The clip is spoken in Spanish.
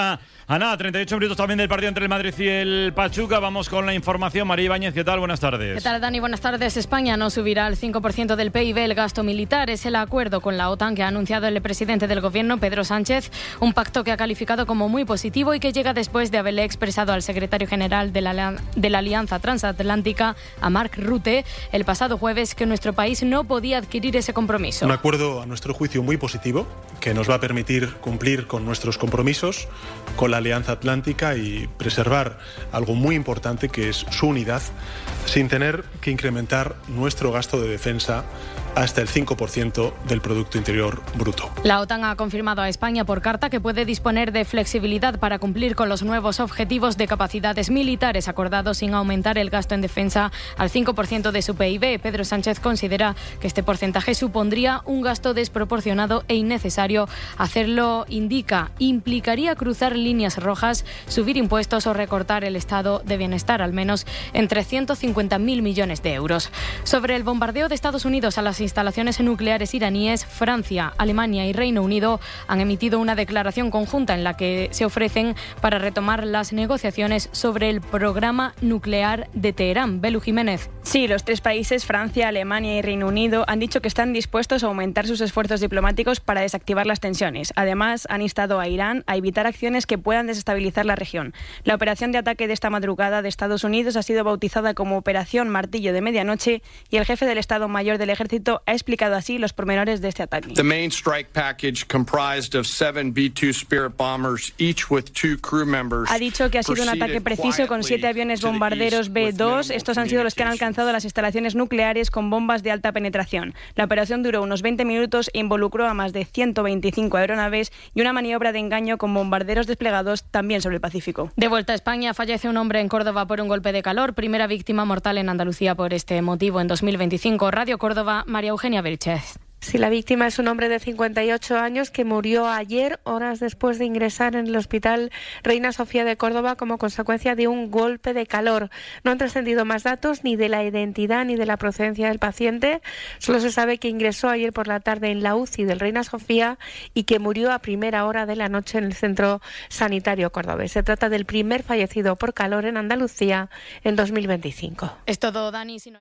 A nada, 38 minutos también del partido entre el Madrid y el Pachuca. Vamos con la información. María Ibáñez, ¿qué tal? Buenas tardes. ¿Qué tal, Dani? Buenas tardes. España no subirá al 5% del PIB el gasto militar. Es el acuerdo con la OTAN que ha anunciado el presidente del gobierno, Pedro Sánchez. Un pacto que ha calificado como muy positivo y que llega después de haberle expresado al secretario general de la Alianza Transatlántica, a Mark Rutte, el pasado jueves que nuestro país no podía adquirir ese compromiso. Un acuerdo, a nuestro juicio, muy positivo, que nos va a permitir cumplir con nuestros compromisos, con la Alianza Atlántica y preservar algo muy importante que es su unidad, sin tener que incrementar nuestro gasto de defensa hasta el 5% del Producto Interior Bruto. La OTAN ha confirmado a España por carta que puede disponer de flexibilidad para cumplir con los nuevos objetivos de capacidades militares acordados sin aumentar el gasto en defensa al 5% de su PIB. Pedro Sánchez considera que este porcentaje supondría un gasto desproporcionado e innecesario. Hacerlo, indica, implicaría cruzar líneas rojas, subir impuestos o recortar el estado de bienestar, al menos en 350.000 millones de euros. Sobre el bombardeo de Estados Unidos a las instalaciones nucleares iraníes, Francia, Alemania y Reino Unido han emitido una declaración conjunta en la que se ofrecen para retomar las negociaciones sobre el programa nuclear de Teherán. Belu Jiménez. Sí, los tres países, Francia, Alemania y Reino Unido, han dicho que están dispuestos a aumentar sus esfuerzos diplomáticos para desactivar las tensiones. Además, han instado a Irán a evitar acciones que puedan desestabilizar la región. La operación de ataque de esta madrugada de Estados Unidos ha sido bautizada como Operación Martillo de Medianoche y el jefe del Estado Mayor del Ejército ha explicado así los pormenores de este ataque. The main strike package comprised of 7 B-2 Spirit bombers, each with 2 crew members. Ha dicho que ha sido un ataque preciso con 7 aviones bombarderos B-2. Estos han sido los que han alcanzado las instalaciones nucleares con bombas de alta penetración. La operación duró unos 20 minutos e involucró a más de 125 aeronaves y una maniobra de engaño con bombarderos desplegados también sobre el Pacífico. De vuelta a España, fallece un hombre en Córdoba por un golpe de calor. Primera víctima mortal en Andalucía por este motivo en 2025. Radio Córdoba, María Eugenia Vilchez. Sí, la víctima es un hombre de 58 años que murió ayer, horas después de ingresar en el Hospital Reina Sofía de Córdoba como consecuencia de un golpe de calor. No han trascendido más datos ni de la identidad ni de la procedencia del paciente. Solo se sabe que ingresó ayer por la tarde en la UCI del Reina Sofía y que murió a primera hora de la noche en el Centro Sanitario Cordobés. Se trata del primer fallecido por calor en Andalucía en 2025. Es todo, Dani.